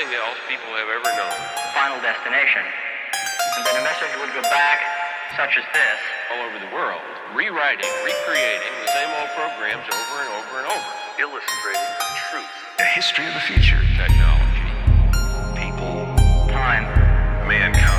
nothing else people have ever known. Final destination. And then a message would go back, such as this. All over the world, rewriting, recreating the same old programs over and over and over. Illustrating the truth. A history of the future. Technology. People. Time. Mankind.